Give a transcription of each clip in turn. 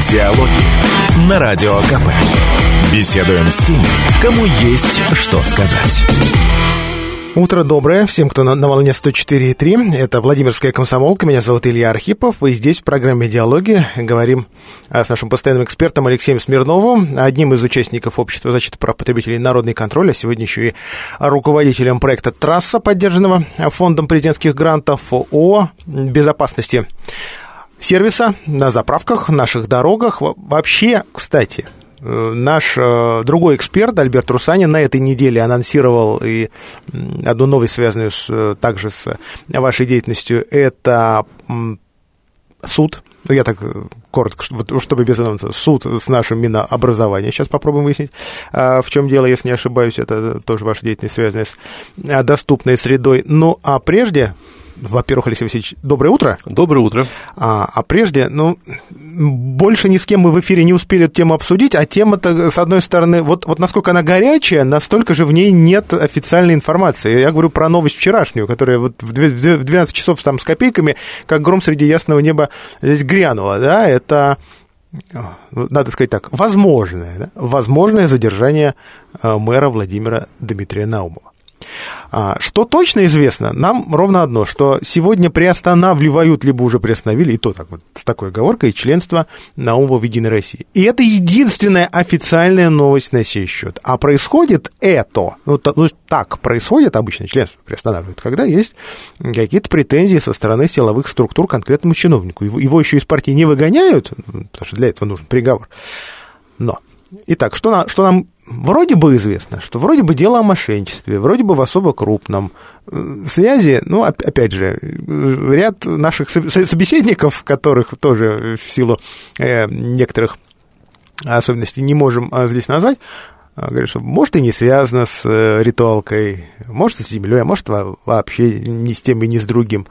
Диалоги на Радио КП. Беседуем с теми, кому есть что сказать. Утро доброе всем, кто на волне 104.3. Это Владимирская комсомолка. Меня зовут Илья Архипов. И здесь в программе «Диалоги» говорим с нашим постоянным экспертом Алексеем Смирновым, одним из участников Общества защиты прав потребителей «Народный контроль», а сегодня еще и руководителем проекта «Трасса», поддержанного Фондом президентских грантов, о безопасности сервиса на заправках, наших дорогах. Вообще, кстати, наш другой эксперт Альберт Русанин на этой неделе анонсировал и одну новость, связанную также с вашей деятельностью. Это суд. Ну, я так коротко, чтобы без анонса. Суд с нашим Минобразованием. Сейчас попробуем выяснить, в чем дело, если не ошибаюсь. Это тоже ваша деятельность, связанная с доступной средой. Ну, а прежде... Во-первых, Алексей Васильевич, доброе утро. Доброе утро. А прежде, больше ни с кем мы в эфире не успели эту тему обсудить, а тема-то, с одной стороны, вот насколько она горячая, настолько же в ней нет официальной информации. Я говорю про новость вчерашнюю, которая вот в 12 часов там с копейками, как гром среди ясного неба здесь грянула, да, это... Надо сказать так, возможное задержание мэра Владимира Дмитрия Наумова. Что точно известно, нам ровно одно, что сегодня приостанавливают, либо уже приостановили, и то так вот, с такой оговоркой, членство Наумова в «Единой России». И это единственная официальная новость на сей счет. А происходит это, так происходит обычно, членство приостанавливают, когда есть какие-то претензии со стороны силовых структур к конкретному чиновнику. Его еще из партии не выгоняют, потому что для этого нужен приговор. Но, итак, что нам вроде бы известно, что вроде бы дело о мошенничестве, вроде бы в особо крупном. Связи, опять же, ряд наших собеседников, которых тоже в силу некоторых особенностей не можем здесь назвать, говорят, что может и не связано с ритуалкой, может и с землей, а может вообще ни с тем и ни с другим.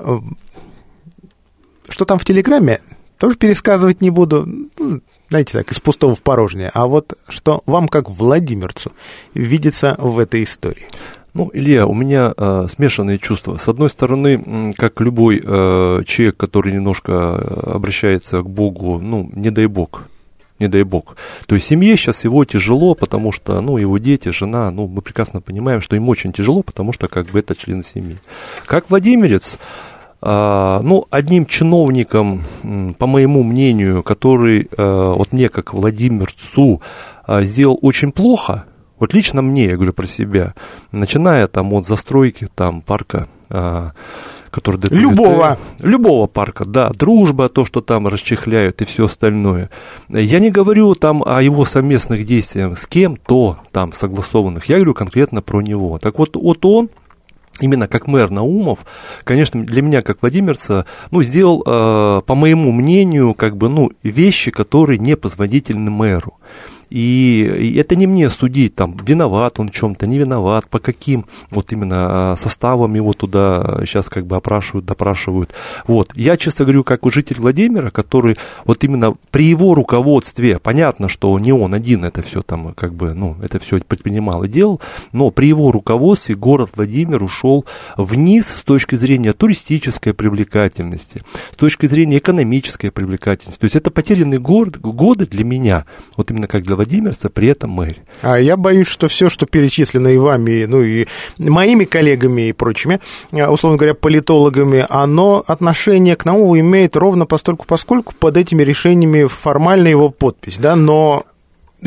Что там в Телеграме, тоже пересказывать не буду. Знаете, так, из пустого в порожнее. А вот что вам, как владимирцу, видится в этой истории? Илья, у меня смешанные чувства. С одной стороны, как любой человек, который немножко обращается к Богу, не дай Бог. То есть семье сейчас его тяжело, потому что, его дети, жена, мы прекрасно понимаем, что им очень тяжело, потому что это члены семьи. Как владимирец, одним чиновником, по моему мнению, который мне, как владимирцу, сделал очень плохо, вот лично мне, я говорю про себя, начиная от застройки парка, который... Любого парка, да, дружба, то, что там расчехляют и все остальное. Я не говорю о его совместных действиях с кем-то там согласованных, я говорю конкретно про него. Так вот он, именно как мэр Наумов, конечно, для меня, как владимирца, сделал, по моему мнению, вещи, которые не позволительны мэру. И это не мне судить, виноват он в чем-то, не виноват, по каким именно составам его туда сейчас допрашивают. Я, честно говорю, как житель Владимира, который именно при его руководстве, понятно, что не он один это все это все предпринимал и делал, но при его руководстве город Владимир ушел вниз с точки зрения туристической привлекательности, с точки зрения экономической привлекательности. То есть это потерянные годы для меня, именно как для владимирца, при этом мэр. А я боюсь, что все, что перечислено и вами, и моими коллегами и прочими, условно говоря, политологами, оно отношение к Наумову имеет ровно поскольку под этими решениями формально его подпись, да, но в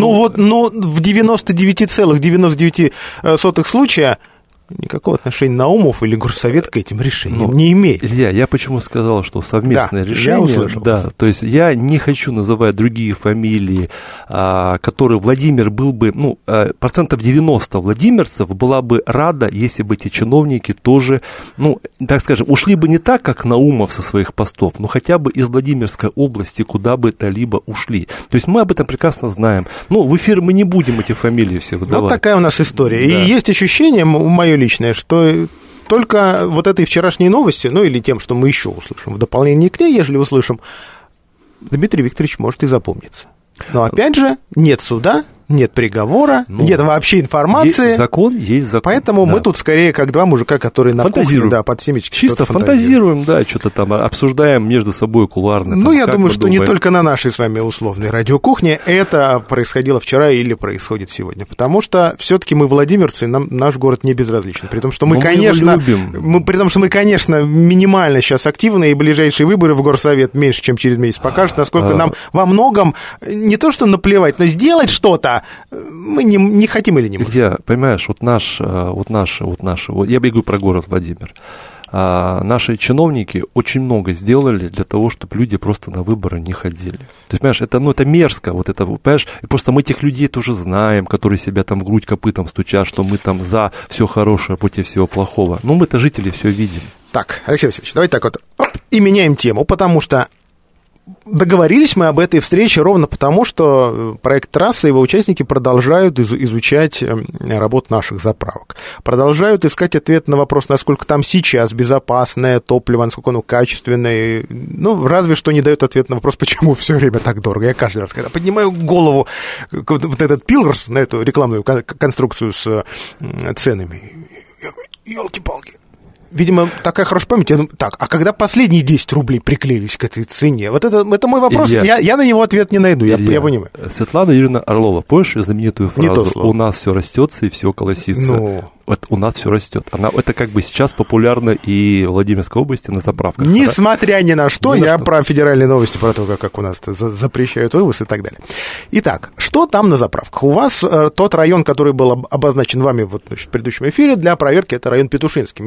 99,99 случая никакого отношения Наумов или горсовет к этим решениям не имеет. Илья, я почему сказал, что совместное решение... Я услышал. Да, то есть я не хочу называть другие фамилии, которые Владимир был бы... 90% владимирцев была бы рада, если бы эти чиновники тоже, так скажем, ушли бы не так, как Наумов со своих постов, но хотя бы из Владимирской области куда бы то либо ушли. То есть мы об этом прекрасно знаем. В эфир мы не будем эти фамилии все выдавать. Вот такая у нас история. Да. И есть ощущение, мое личное, что только этой вчерашней новости, или тем, что мы еще услышим в дополнение к ней, ежели услышим, Дмитрий Викторович может и запомниться. Но опять же, нет суда, нет приговора, нет вообще информации. Есть закон, есть закон. Поэтому мы тут скорее как два мужика, которые на кухне, под семечки. Чисто фантазируем, что-то там обсуждаем между собой кулуарно. Ну, я думаю, что не только на нашей с вами условной радиокухне это происходило вчера или происходит сегодня. Потому что все-таки мы владимирцы, нам наш город не безразличен. При том, что мы, конечно, минимально сейчас активны, и ближайшие выборы в горсовет меньше, чем через месяц покажут, насколько нам во многом не то что наплевать, но сделать что-то мы не хотим или не можем. Илья, понимаешь, я бегу про город Владимир. Наши чиновники очень много сделали для того, чтобы люди просто на выборы не ходили. То есть, понимаешь, это мерзко, понимаешь, и просто мы этих людей тоже знаем, которые себя там в грудь копытом стучат, что мы там за все хорошее, против всего плохого. Но мы-то жители все видим. Так, Алексей Васильевич, давайте так и меняем тему, потому что договорились мы об этой встрече ровно потому, что проект «Трасса» и его участники продолжают изучать работу наших заправок. Продолжают искать ответ на вопрос, насколько там сейчас безопасное топливо, насколько оно качественное. Ну, разве что не дает ответ на вопрос, почему все время так дорого. Я каждый раз, когда поднимаю голову вот этот пилорс, на эту рекламную конструкцию с ценами, елки-палки. Видимо, такая хорошая память. Я думаю, так, а когда последние 10 рублей приклеились к этой цене? Вот это мой вопрос. Илья, я на него ответ не найду, я понимаю. Светлана Юрьевна Орлова, помнишь знаменитую фразу «У нас все растется и все колосится»? Вот у нас все растет. Это как бы сейчас популярно и в Владимирской области на заправках. Несмотря ни на что, про федеральные новости, про то, как у нас запрещают вывоз и так далее. Итак, что там на заправках? У вас тот район, который был обозначен вами в предыдущем эфире для проверки, это район Петушинский.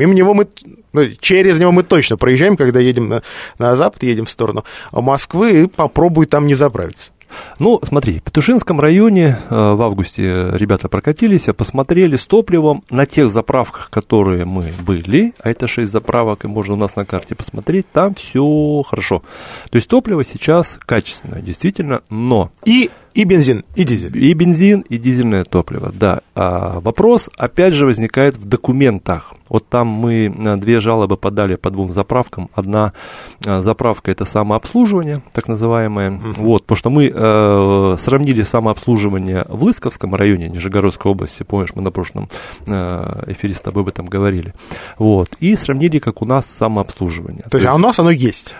Через него мы точно проезжаем, когда едем на запад, едем в сторону Москвы, и попробуй там не заправиться. Ну, смотри, в Петушинском районе в августе ребята прокатились, посмотрели с топливом на тех заправках, которые мы были, а это 6 заправок, и можно у нас на карте посмотреть, там все хорошо. То есть топливо сейчас качественное, действительно, но... И бензин, и дизель. И бензин, и дизельное топливо, да. Вопрос, опять же, возникает в документах. Вот там мы 2 жалобы подали по 2 заправкам. Одна заправка – это самообслуживание, так называемое. Потому что мы сравнили самообслуживание в Лысковском районе Нижегородской области. Помнишь, мы на прошлом эфире с тобой об этом говорили. И сравнили, как у нас самообслуживание. То есть, у нас оно есть?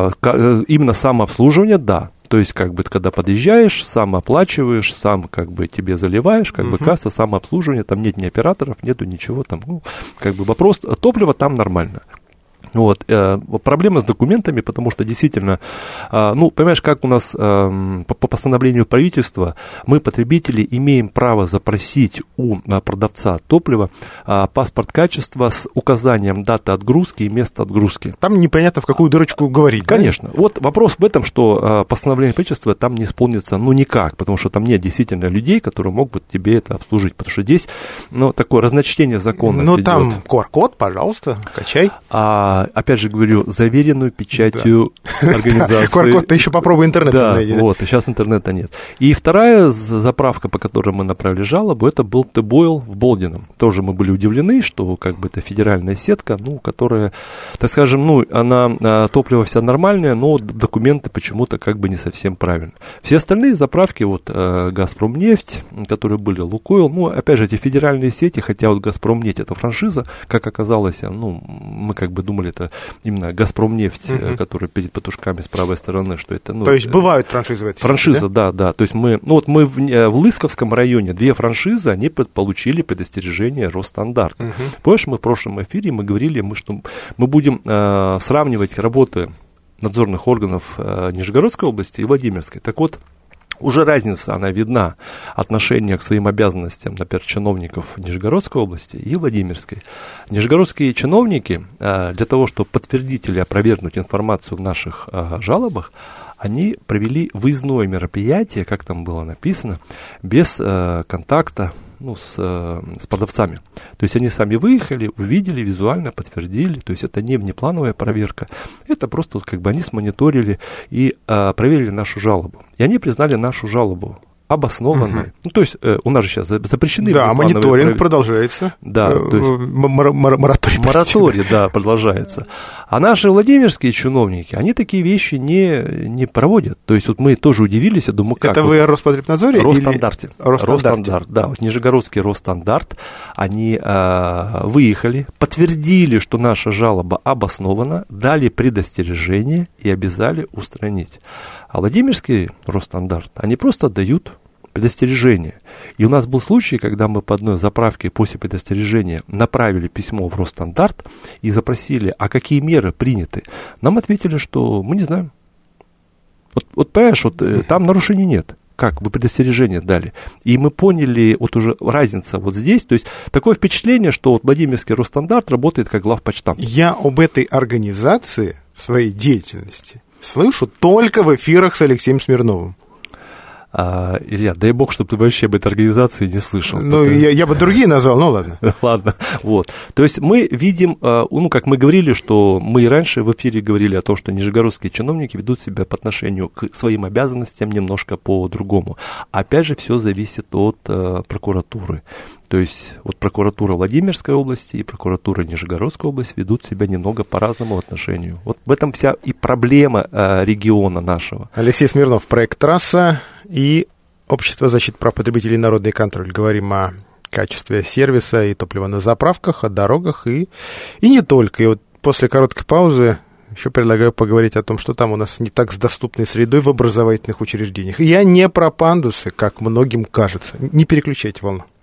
Именно самообслуживание, да. То есть, когда подъезжаешь, сам оплачиваешь, сам тебе заливаешь, касса, самообслуживание, там нет ни операторов, нету ничего, там, вопрос, топливо там нормально. Проблема с документами, потому что действительно, понимаешь, как у нас по постановлению правительства, мы, потребители, имеем право запросить у продавца топлива паспорт качества с указанием даты отгрузки и места отгрузки. Там непонятно, в какую дырочку говорить. Конечно. Да? Вопрос в этом, что постановление правительства там не исполнится никак, потому что там нет действительно людей, которые могут тебе это обслужить, потому что здесь такое разночтение закона. Там QR-код, пожалуйста, качай. Опять же говорю, заверенную печатью организации. QR-код-то еще попробуй интернет найди. И сейчас интернета нет. И вторая заправка, по которой мы направили жалобу, это был Т-Бойл в Болдином. Тоже мы были удивлены, что это федеральная сетка, которая, так скажем, она топливо вся нормальное, но документы почему-то не совсем правильно. Все остальные заправки, Газпромнефть, которые были, Лукойл, опять же, эти федеральные сети, хотя Газпромнефть это франшиза, как оказалось, мы думали, это именно Газпромнефть, которая перед Петушками с правой стороны, что это... То есть бывают франшизы в этой франшиза, сети, да? То есть мы в Лысковском районе 2 франшизы, они получили предостережение Росстандарта. Помнишь, мы в прошлом эфире мы говорили, что мы будем сравнивать работы надзорных органов Нижегородской области и Владимирской. Так вот, уже разница, она видна, отношение к своим обязанностям, например, чиновников Нижегородской области и Владимирской. Нижегородские чиновники для того, чтобы подтвердить или опровергнуть информацию в наших жалобах, они провели выездное мероприятие, как там было написано, без контакта с продавцами. То есть они сами выехали, увидели, визуально подтвердили. То есть это не внеплановая проверка. Это просто они смониторили и проверили нашу жалобу. И они признали нашу жалобу обоснованной. Ну, то есть у нас же сейчас запрещены... Да, мониторинг продолжается. Да, то есть мораторий, да, продолжается. А наши владимирские чиновники, они такие вещи не проводят. То есть вот мы тоже удивились, я думаю, как... Это вы о Роспотребнадзоре? Росстандарте. Росстандарт, да, вот Нижегородский Росстандарт, они выехали, подтвердили, что наша жалоба обоснована, дали предостережение и обязали устранить. А Владимирский Росстандарт, они просто дают предостережение. И у нас был случай, когда мы по одной заправке после предостережения направили письмо в Росстандарт и запросили, а какие меры приняты. Нам ответили, что мы не знаем. Вот понимаешь, вот там нарушений нет. Как? Вы предостережение дали. И мы поняли, вот уже разница вот здесь. То есть такое впечатление, что вот Владимирский Росстандарт работает как главпочтамт. Я об этой организации в своей деятельности слышу только в эфирах с Алексеем Смирновым. Илья, дай бог, чтобы ты вообще об этой организации не слышал. Ну, я бы другие назвал, ну ладно. Ладно, вот. То есть мы видим, ну, как мы говорили, что мы и раньше в эфире говорили о том, что нижегородские чиновники ведут себя по отношению к своим обязанностям немножко по-другому. Опять же, все зависит от прокуратуры. То есть вот прокуратура Владимирской области и прокуратура Нижегородской области ведут себя немного по-разному в отношению. Вот в этом вся и проблема региона нашего. Алексей Смирнов, проект «Трасса» и Общество защиты прав потребителей «Народный контроль». Говорим о качестве сервиса и топлива на заправках, о дорогах и не только. И вот после короткой паузы еще предлагаю поговорить о том, что там у нас не так с доступной средой в образовательных учреждениях. И я не про пандусы, как многим кажется. Не переключайте волну.